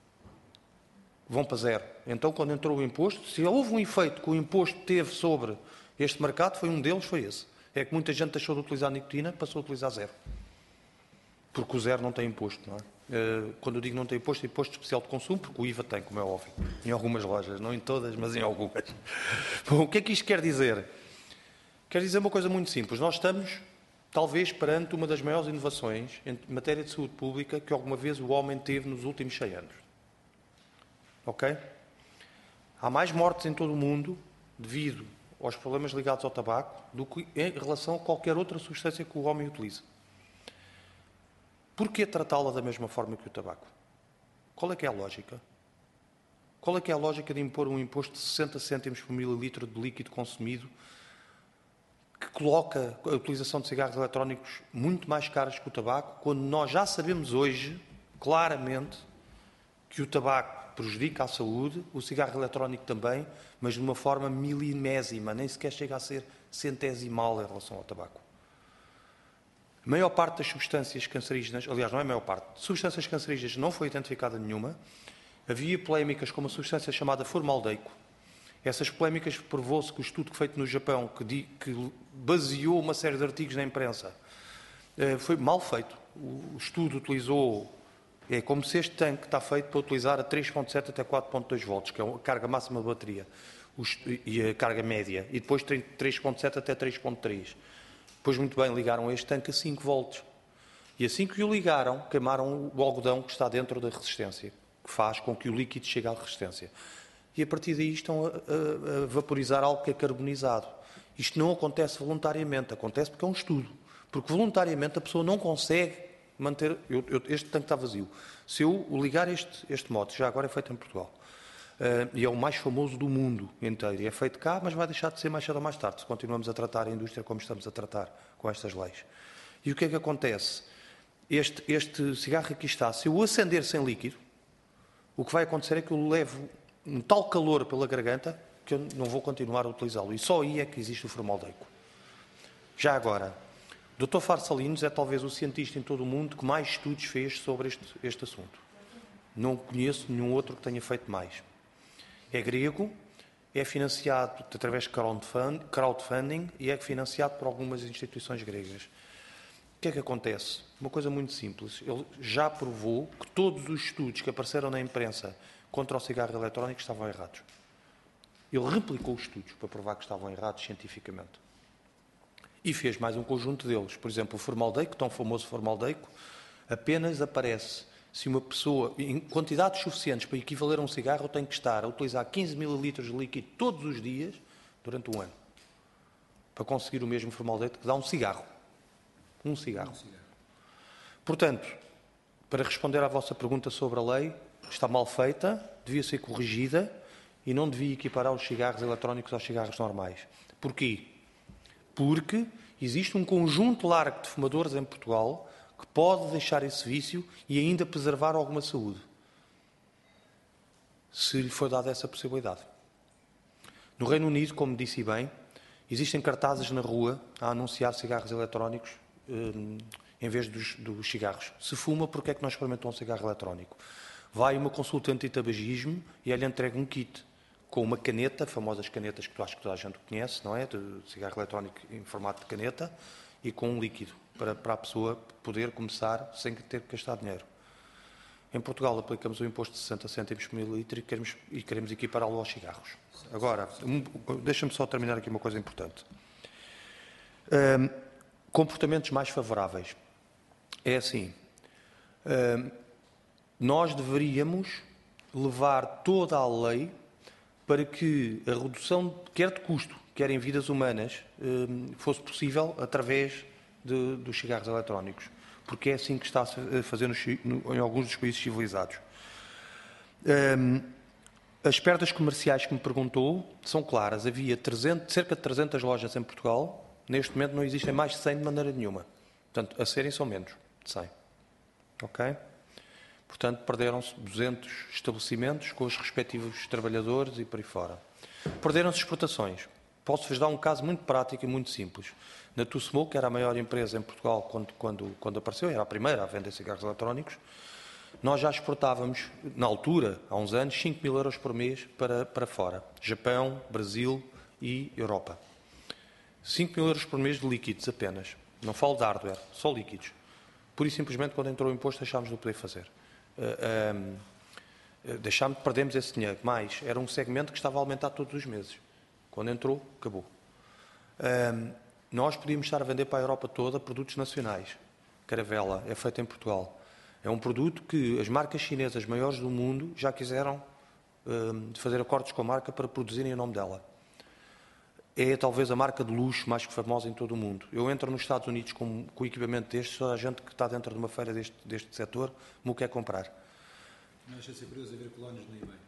Vão para 0. Então, quando entrou o imposto, se houve um efeito que o imposto teve sobre este mercado, foi um deles, foi esse. É que muita gente deixou de utilizar nicotina, passou a utilizar 0. Porque o 0 não tem imposto, não é? Quando eu digo não tem imposto, é imposto especial de consumo, porque o IVA tem, como é óbvio. Em algumas lojas, não em todas, mas em algumas. Bom, o que é que isto quer dizer? Quer dizer uma coisa muito simples. Nós estamos, talvez, perante uma das maiores inovações em matéria de saúde pública que alguma vez o homem teve nos últimos 100 anos. Ok? Há mais mortes em todo o mundo devido aos problemas ligados ao tabaco do que em relação a qualquer outra substância que o homem utiliza. Porquê tratá-la da mesma forma que o tabaco? Qual é que é a lógica? Qual é que é a lógica de impor um imposto de 60 cêntimos por mililitro de líquido consumido que coloca a utilização de cigarros eletrónicos muito mais caros que o tabaco, quando nós já sabemos hoje, claramente, que o tabaco prejudica a saúde, o cigarro eletrónico também, mas de uma forma milimésima, nem sequer chega a ser centesimal em relação ao tabaco. A maior parte das substâncias cancerígenas, aliás, não é a maior parte, substâncias cancerígenas não foi identificada nenhuma. Havia polémicas com uma substância chamada formaldeico. Essas polémicas provou-se que o estudo feito no Japão, que baseou uma série de artigos na imprensa, foi mal feito. O estudo utilizou, é como se este tanque está feito para utilizar a 3.7 até 4.2 volts, que é a carga máxima da bateria, e a carga média, e depois 3.7 até 3.3. Depois, muito bem, ligaram este tanque a 5 volts. E assim que o ligaram, queimaram o algodão que está dentro da resistência, que faz com que o líquido chegue à resistência. E a partir daí estão a vaporizar algo que é carbonizado. Isto não acontece voluntariamente, acontece porque é um estudo. Porque voluntariamente a pessoa não consegue manter... este tanque está vazio. Se eu ligar este mote, já agora é feito em Portugal, e é o mais famoso do mundo inteiro, e é feito cá, mas vai deixar de ser mais cedo ou mais tarde, se continuamos a tratar a indústria como estamos a tratar com estas leis. E o que é que acontece? Este cigarro aqui está, se eu o acender sem líquido, o que vai acontecer é que eu levo um tal calor pela garganta que eu não vou continuar a utilizá-lo. E só aí é que existe o formaldeico. Já agora, Dr. Farsalinos é talvez o cientista em todo o mundo que mais estudos fez sobre este assunto. Não conheço nenhum outro que tenha feito mais. É grego, é financiado através de crowdfunding e é financiado por algumas instituições gregas. O que é que acontece? Uma coisa muito simples. Ele já provou que todos os estudos que apareceram na imprensa contra o cigarro eletrónico estavam errados. Ele replicou os estudos para provar que estavam errados cientificamente. E fez mais um conjunto deles. Por exemplo, o formaldeico, tão famoso formaldeico, apenas aparece se uma pessoa, em quantidades suficientes para equivaler a um cigarro, tem que estar a utilizar 15 ml de líquido todos os dias durante um ano. Para conseguir o mesmo formaldeico que dá um cigarro. Um cigarro. Portanto, para responder à vossa pergunta sobre a lei, está mal feita, devia ser corrigida e não devia equiparar os cigarros eletrónicos aos cigarros normais. Porquê? Porque existe um conjunto largo de fumadores em Portugal que pode deixar esse vício e ainda preservar alguma saúde, se lhe for dada essa possibilidade. No Reino Unido, como disse bem, existem cartazes na rua a anunciar cigarros eletrónicos em vez dos cigarros. Se fuma, porque é que não experimentou um cigarro eletrónico? Vai uma consultante de tabagismo e ela entrega um kit com uma caneta, famosas canetas que acho que toda a gente conhece, não é? De cigarro eletrónico em formato de caneta e com um líquido para a pessoa poder começar sem ter que gastar dinheiro. Em Portugal aplicamos o imposto de 60 cêntimos por mililitro e queremos equipará-lo aos cigarros. Agora, deixa-me só terminar aqui uma coisa importante. Comportamentos mais favoráveis. É assim, nós deveríamos levar toda a lei para que a redução, quer de custo, quer em vidas humanas, fosse possível através dos cigarros eletrónicos. Porque é assim que está a fazer em alguns dos países civilizados. As perdas comerciais que me perguntou são claras. Havia cerca de 300 lojas em Portugal. Neste momento não existem mais de 100 de maneira nenhuma. Portanto, a serem são menos de 100. Ok? Portanto, perderam-se 200 estabelecimentos com os respectivos trabalhadores e por aí fora. Perderam-se exportações. Posso-vos dar um caso muito prático e muito simples. Na Tussmoke, que era a maior empresa em Portugal quando apareceu, era a primeira a vender cigarros eletrónicos, nós já exportávamos, na altura, há uns anos, 5 mil euros por mês para fora. Japão, Brasil e Europa. 5 mil euros por mês de líquidos apenas. Não falo de hardware, só líquidos. Pura e simplesmente, quando entrou o imposto, deixámos de o poder fazer. Perdemos esse dinheiro. Mas era um segmento que estava a aumentar todos os meses. Quando entrou, acabou. Nós podíamos estar a vender para a Europa toda produtos nacionais. Caravela é feita em Portugal. É um produto que as marcas chinesas maiores do mundo já quiseram de fazer acordos com a marca para produzirem em nome dela. É talvez a marca de luxo mais famosa em todo o mundo. Eu entro nos Estados Unidos com equipamento destes, toda a gente que está dentro de uma feira deste setor me quer comprar. Não deixa de ser curioso haver colónias no eBay.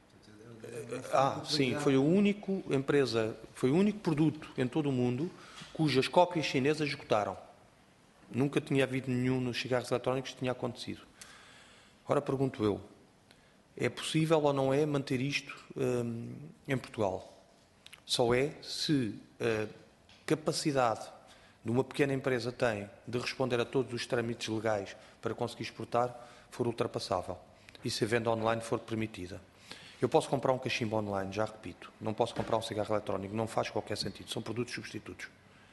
Sim, foi a única empresa, foi o único produto em todo o mundo cujas cópias chinesas esgotaram. Nunca tinha havido nenhum nos cigarros eletrónicos que tinha acontecido. Agora pergunto eu, é possível ou não é manter isto em Portugal? Só é se a capacidade de uma pequena empresa tem de responder a todos os trâmites legais para conseguir exportar for ultrapassável e se a venda online for permitida. Eu posso comprar um cachimbo online, já repito, não posso comprar um cigarro eletrónico, não faz qualquer sentido, são produtos substitutos.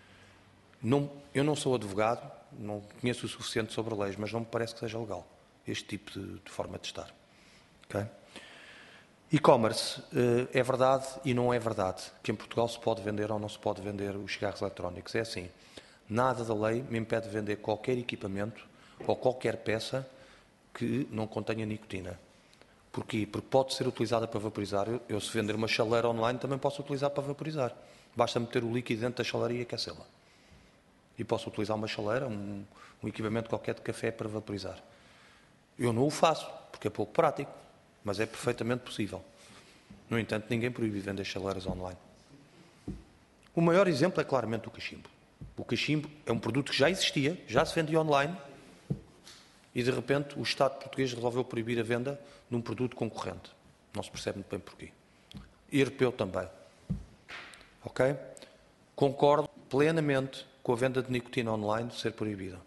Eu não sou advogado, não conheço o suficiente sobre leis, mas não me parece que seja legal este tipo de forma de estar. Okay? E-commerce, é verdade e não é verdade que em Portugal se pode vender ou não se pode vender os cigarros eletrónicos. É assim, nada da lei me impede de vender qualquer equipamento ou qualquer peça que não contenha nicotina. Porquê? Porque pode ser utilizada para vaporizar. Eu se vender uma chaleira online também posso utilizar para vaporizar. Basta meter o líquido dentro da chaleira e aquecê-la. E posso utilizar uma chaleira, um equipamento qualquer de café para vaporizar. Eu não o faço, porque é pouco prático, mas é perfeitamente possível. No entanto, ninguém proíbe vender chaleiras online. O maior exemplo é claramente o cachimbo. O cachimbo é um produto que já existia, já se vendia online, e de repente o Estado português resolveu proibir a venda de um produto concorrente. Não se percebe muito bem porquê. E europeu também. Ok? Concordo plenamente com a venda de nicotina online ser proibida.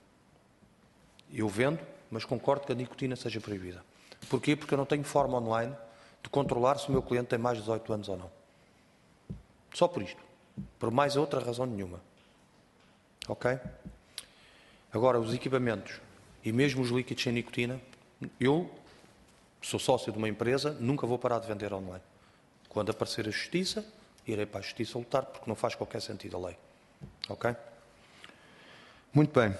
Eu vendo, mas concordo que a nicotina seja proibida. Porquê? Porque eu não tenho forma online de controlar se o meu cliente tem mais de 18 anos ou não. Só por isto. Por mais outra razão nenhuma. Ok? Agora, os equipamentos e mesmo os líquidos sem nicotina, eu sou sócio de uma empresa, nunca vou parar de vender online. Quando aparecer a justiça, irei para a justiça lutar, porque não faz qualquer sentido a lei. Ok? Muito bem.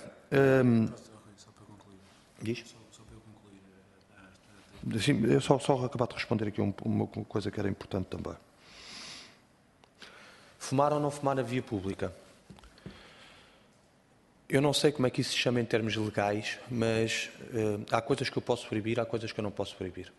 Só para concluir. Diz? Só para eu concluir. Deixe-me só acabar de responder aqui uma coisa que era importante também. Fumar ou não fumar na via pública? Eu não sei como é que isso se chama em termos legais, mas há coisas que eu posso proibir, há coisas que eu não posso proibir.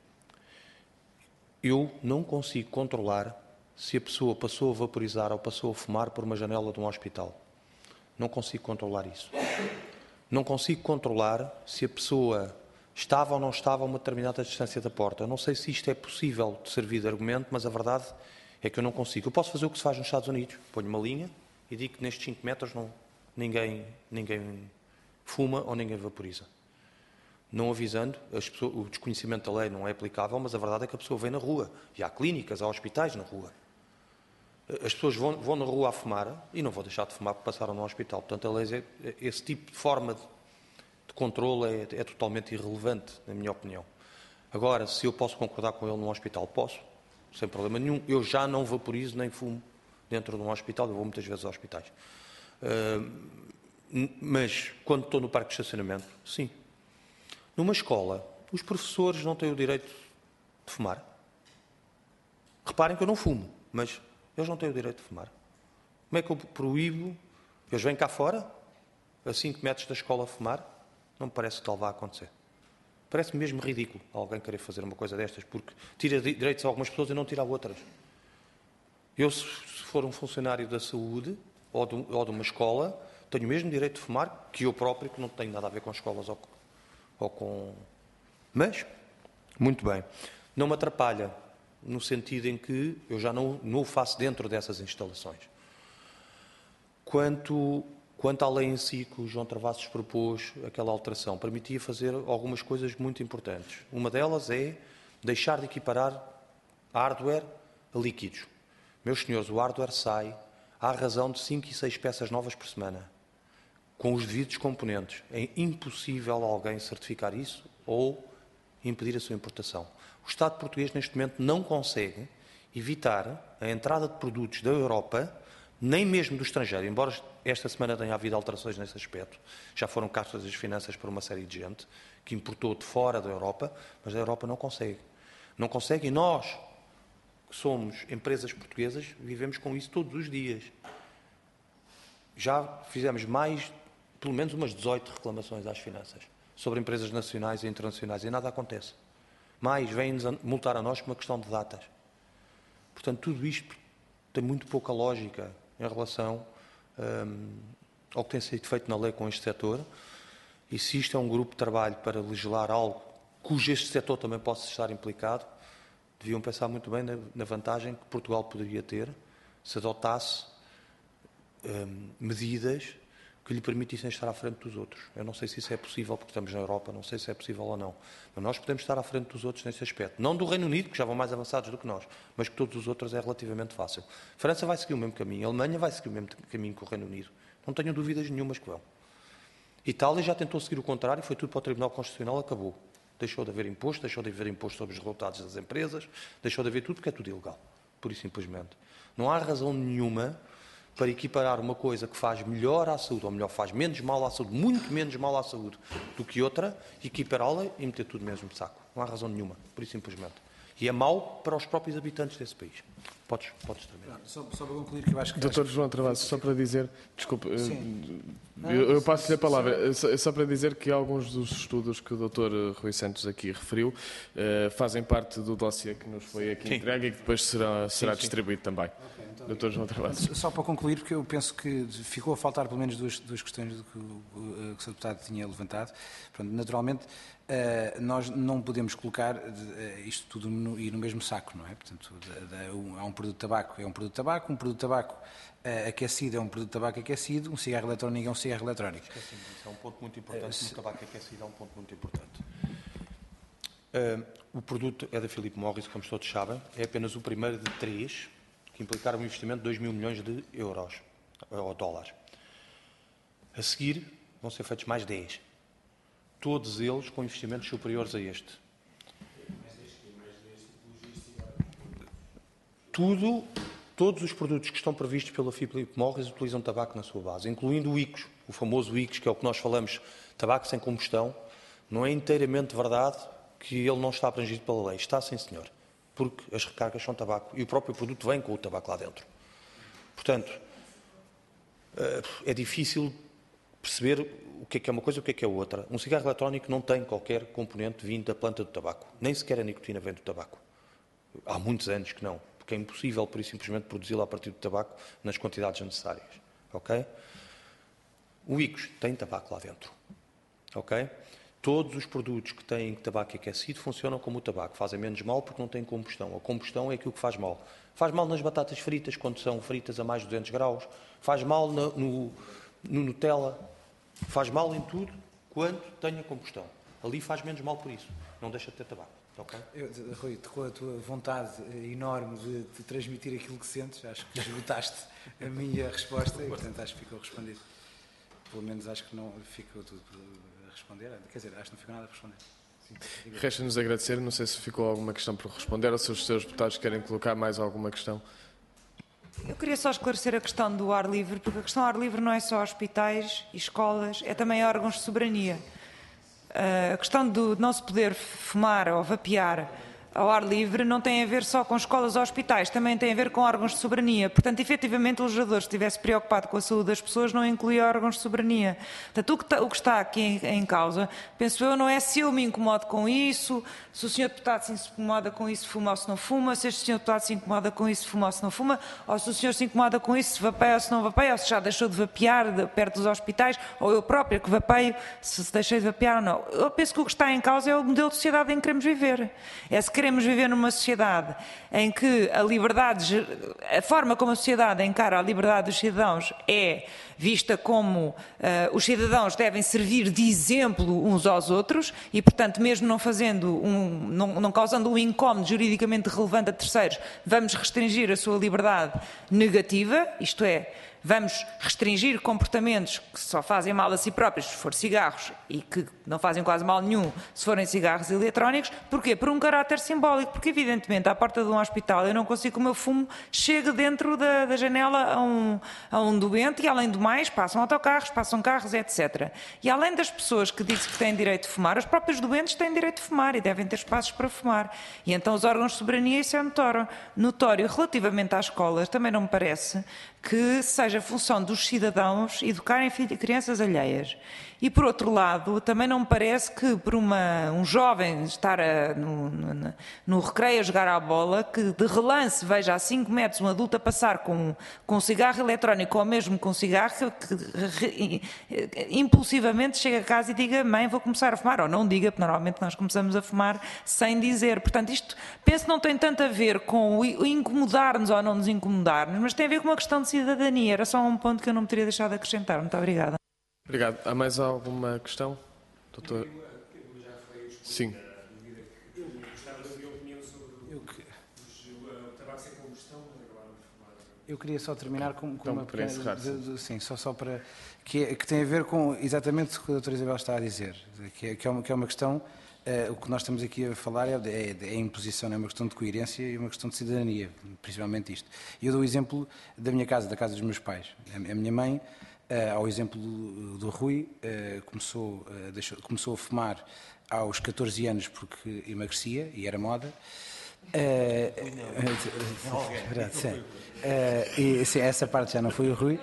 Eu não consigo controlar se a pessoa passou a vaporizar ou passou a fumar por uma janela de um hospital. Não consigo controlar isso. Não consigo controlar se a pessoa estava ou não estava a uma determinada distância da porta. Eu não sei se isto é possível de servir de argumento, mas a verdade é que eu não consigo. Eu posso fazer o que se faz nos Estados Unidos. Ponho uma linha e digo que nestes 5 metros ninguém fuma ou ninguém vaporiza. Não avisando, o desconhecimento da lei não é aplicável, mas a verdade é que a pessoa vem na rua. E há clínicas, há hospitais na rua. As pessoas vão na rua a fumar e não vão deixar de fumar porque passaram no hospital. Portanto, a lei, esse tipo de forma de controle é totalmente irrelevante, na minha opinião. Agora, se eu posso concordar com ele num hospital, posso, sem problema nenhum. Eu já não vaporizo nem fumo dentro de um hospital, eu vou muitas vezes a hospitais. Mas, quando estou no parque de estacionamento, sim. Numa escola, os professores não têm o direito de fumar. Reparem que eu não fumo, mas eles não têm o direito de fumar. Como é que eu proíbo? Eles vêm cá fora, a 5 metros da escola, a fumar? Não me parece que tal vá acontecer. Parece-me mesmo ridículo alguém querer fazer uma coisa destas, porque tira direitos a algumas pessoas e não tira a outras. Eu, se for um funcionário da saúde ou de uma escola, tenho o mesmo direito de fumar que eu próprio, que não tenho nada a ver com escolas ou com... Mas, muito bem, não me atrapalha, no sentido em que eu já não o faço dentro dessas instalações. Quanto à lei em si, que o João Travassos propôs, aquela alteração, permitia fazer algumas coisas muito importantes. Uma delas é deixar de equiparar hardware a líquidos. Meus senhores, o hardware sai à razão de 5 e 6 peças novas por semana, com os devidos componentes. É impossível alguém certificar isso ou impedir a sua importação. O Estado português, neste momento, não consegue evitar a entrada de produtos da Europa, nem mesmo do estrangeiro, embora esta semana tenha havido alterações nesse aspecto. Já foram cartas das finanças por uma série de gente que importou de fora da Europa, mas a Europa não consegue. Não consegue e nós, que somos empresas portuguesas, vivemos com isso todos os dias. Já fizemos pelo menos umas 18 reclamações às finanças sobre empresas nacionais e internacionais e nada acontece. Vêm-nos multar a nós por uma questão de datas. Portanto, tudo isto tem muito pouca lógica em relação ao que tem sido feito na lei com este setor. E se isto é um grupo de trabalho para legislar algo cujo este setor também possa estar implicado, deviam pensar muito bem na vantagem que Portugal poderia ter se adotasse medidas que lhe permitissem estar à frente dos outros. Eu não sei se isso é possível, porque estamos na Europa, não sei se é possível ou não. Mas nós podemos estar à frente dos outros nesse aspecto. Não do Reino Unido, que já vão mais avançados do que nós, mas que todos os outros é relativamente fácil. A França vai seguir o mesmo caminho, a Alemanha vai seguir o mesmo caminho que o Reino Unido. Não tenho dúvidas nenhumas que vão. Itália já tentou seguir o contrário, foi tudo para o Tribunal Constitucional, acabou. Deixou de haver imposto sobre os resultados das empresas, deixou de haver tudo, porque é tudo ilegal, pura e simplesmente. Não há razão nenhuma para equiparar uma coisa que faz melhor à saúde, ou melhor, faz menos mal à saúde, muito menos mal à saúde do que outra, equipará-la e meter tudo no mesmo saco. Não há razão nenhuma, pura e simplesmente. E é mau para os próprios habitantes desse país. Podes terminar. Só para concluir, que eu acho que... Dr. João Travassos, só para dizer, desculpe, eu passo-lhe a palavra, só para dizer que alguns dos estudos que o Dr. Rui Santos aqui referiu fazem parte do dossiê que nos foi aqui entregue e que depois será distribuído também. Okay, então, Dr. João Travassos. Só para concluir, porque eu penso que ficou a faltar pelo menos duas questões que o Sr. Deputado tinha levantado. Pronto, naturalmente, nós não podemos colocar isto tudo no mesmo saco, não é? Portanto, há um produto de tabaco, um produto de tabaco aquecido é um produto de tabaco aquecido, um cigarro eletrónico é um cigarro eletrónico. Esquecemos disso, é um ponto muito importante, o tabaco aquecido é um ponto muito importante. O produto é da Philip Morris, como todos sabem, é apenas o primeiro de 3 que implicaram um investimento de 2 mil milhões de euros, ou dólares. A seguir vão ser feitos mais 10. Todos eles com investimentos superiores a este. Todos os produtos que estão previstos pela Philip Morris utilizam tabaco na sua base, incluindo o IQOS, o famoso IQOS, que é o que nós falamos, tabaco sem combustão. Não é inteiramente verdade que ele não está abrangido pela lei. Está, sim, senhor, porque as recargas são tabaco e o próprio produto vem com o tabaco lá dentro. Portanto, é difícil perceber o que é uma coisa e o que é outra. Um cigarro eletrónico não tem qualquer componente vindo da planta do tabaco. Nem sequer a nicotina vem do tabaco. Há muitos anos que não, porque é impossível, por isso, simplesmente produzi-lo a partir do tabaco nas quantidades necessárias. Ok? O IQOS tem tabaco lá dentro. Ok? Todos os produtos que têm tabaco aquecido funcionam como o tabaco. Fazem menos mal porque não têm combustão. A combustão é aquilo que faz mal. Faz mal nas batatas fritas, quando são fritas a mais de 200 graus. Faz mal no Nutella. Faz mal em tudo quando tenha combustão. Ali faz menos mal por isso. Não deixa de ter tabaco. Okay? Rui, com a tua vontade enorme de transmitir aquilo que sentes, acho que esgotaste a minha resposta e, portanto, acho que ficou respondido. Pelo menos acho que não ficou tudo a responder. Quer dizer, acho que não ficou nada a responder. Resta-nos agradecer. Não sei se ficou alguma questão por responder ou se os seus deputados querem colocar mais alguma questão. Eu queria só esclarecer a questão do ar livre, porque a questão do ar livre não é só hospitais e escolas, é também órgãos de soberania. A questão de não se poder fumar ou vapear ao ar livre não tem a ver só com escolas ou hospitais, também tem a ver com órgãos de soberania. Portanto, efetivamente, o legislador, se estivesse preocupado com a saúde das pessoas, não incluía órgãos de soberania. Portanto, o que está aqui em causa, penso eu, não é se eu me incomodo com isso, se o Sr. Deputado se incomoda com isso, fuma ou se não fuma, se este Sr. Deputado se incomoda com isso, fuma ou se não fuma, ou se o senhor se incomoda com isso, se vapeia ou se não vapeia, ou se já deixou de vapear perto dos hospitais, ou eu própria que vapeio, se deixei de vapear ou não. Eu penso que o que está em causa é o modelo de sociedade em que queremos viver. É se queremos viver numa sociedade em que a forma como a sociedade encara a liberdade dos cidadãos é vista como os cidadãos devem servir de exemplo uns aos outros e, portanto, mesmo não causando um incómodo juridicamente relevante a terceiros, vamos restringir a sua liberdade negativa, isto é, vamos restringir comportamentos que só fazem mal a si próprios se for cigarros e que não fazem quase mal nenhum se forem cigarros eletrónicos. Porquê? Por um caráter simbólico, porque evidentemente à porta de um hospital eu não consigo que o meu fumo chegue dentro da janela a um doente e além do mais passam autocarros, passam carros, etc. E além das pessoas que dizem que têm direito de fumar, os próprios doentes têm direito de fumar e devem ter espaços para fumar. E então os órgãos de soberania, isso é notório. Relativamente às escolas, também não me parece que seja função dos cidadãos educarem crianças alheias. E, por outro lado, também não me parece que por um jovem estar no recreio a jogar à bola, que de relance veja a 5 metros um adulto a passar com um cigarro eletrónico ou mesmo com um cigarro, que impulsivamente chega a casa e diga: mãe, vou começar a fumar. Ou não diga, porque normalmente nós começamos a fumar sem dizer. Portanto, isto penso que não tem tanto a ver com o incomodar-nos ou não nos incomodar-nos, mas tem a ver com uma questão de cidadania. Era só um ponto que eu não me teria deixado de acrescentar. Muito obrigada. Obrigado. Há mais alguma questão? Doutor? Sim. Eu queria só terminar com Então, uma para encerrar, sim, só para que tem a ver com exatamente o que a doutora Isabel está a dizer, que é uma questão, o que nós estamos aqui a falar é imposição, é uma questão de coerência e uma questão de cidadania, principalmente isto. Eu dou o exemplo da minha casa, da casa dos meus pais. A minha mãe, ao exemplo do Rui, começou a fumar aos 14 anos porque emagrecia e era moda. Essa parte já não foi o Rui.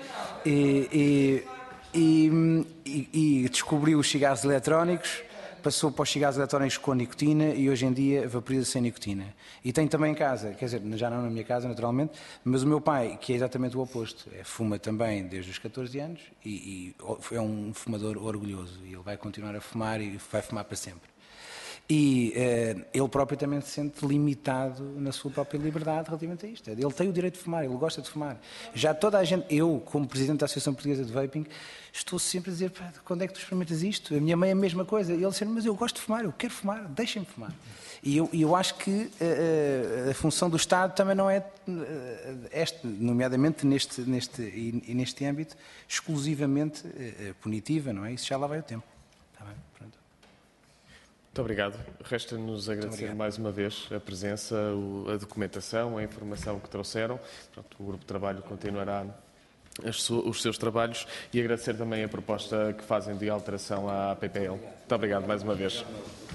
E descobriu os cigarros eletrónicos, passou para os cigarros eletrónicos com nicotina e hoje em dia vaporiza sem nicotina. E tem também em casa, quer dizer, já não na minha casa naturalmente, mas o meu pai, que é exatamente o oposto, fuma também desde os 14 anos e é um fumador orgulhoso e ele vai continuar a fumar e vai fumar para sempre. E ele próprio também se sente limitado na sua própria liberdade relativamente a isto. Ele tem o direito de fumar, ele gosta de fumar. Já toda a gente, eu como Presidente da Associação Portuguesa de Vaping, estou sempre a dizer: quando é que tu experimentas isto? A minha mãe é a mesma coisa. E ele disse: mas eu gosto de fumar, eu quero fumar, deixem-me fumar. E eu acho que a função do Estado também não é, nomeadamente neste âmbito, exclusivamente punitiva, não é? Isso já lá vai o tempo. Está bem? Pronto. Muito obrigado. Resta-nos agradecer mais uma vez a presença, a documentação, a informação que trouxeram. Pronto, o Grupo de Trabalho continuará os seus trabalhos e agradecer também a proposta que fazem de alteração à PPL. Muito obrigado mais uma vez.